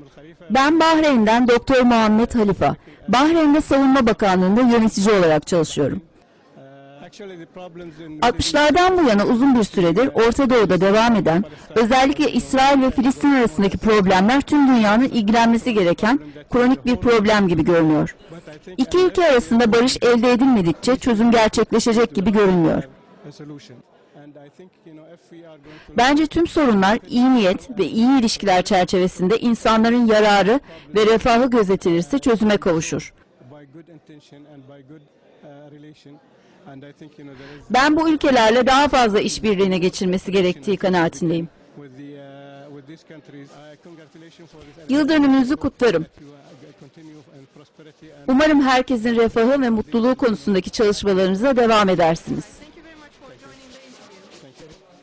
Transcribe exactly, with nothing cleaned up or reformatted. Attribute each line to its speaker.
Speaker 1: Ben Bahreyn'den Doktor Muhammed Halifa. Bahreyn'de Savunma Bakanlığı'nda yönetici olarak çalışıyorum. altmışlardan bu yana uzun bir süredir Orta Doğu'da devam eden, özellikle İsrail ve Filistin arasındaki problemler tüm dünyanın ilgilenmesi gereken kronik bir problem gibi görünüyor. İki ülke arasında barış elde edilmedikçe çözüm gerçekleşecek gibi görünmüyor. Bence tüm sorunlar iyi niyet ve iyi ilişkiler çerçevesinde insanların yararı ve refahı gözetilirse çözüme kavuşur. Ben bu ülkelerle daha fazla işbirliğine geçilmesi gerektiği kanaatindeyim. Yıl dönümünüzü kutlarım. Umarım herkesin refahı ve mutluluğu konusundaki çalışmalarınıza devam edersiniz.